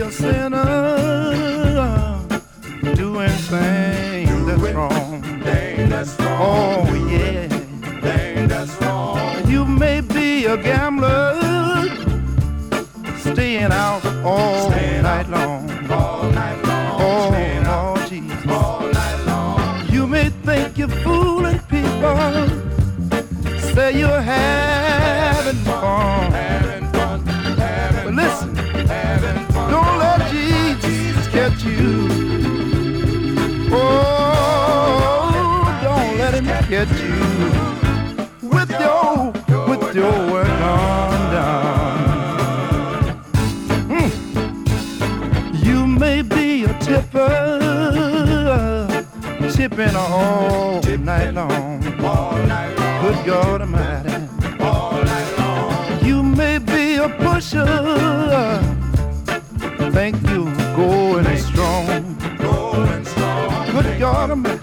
a sinner doing things that's wrong. Oh yeah, that's wrong. you may be a gambler, staying out all night long. All night long. Oh Lord Jesus, all night long. you may think you're fooling people, say you're having fun. Having fun. But listen, Having fun. don't let Jesus catch you. Oh, don't let him catch you with your work undone. You may be a tipper, tipping all night long. All night long. Good God Almighty. All night long. You may be a pusher, think you going strong. Going strong. Good God Almighty.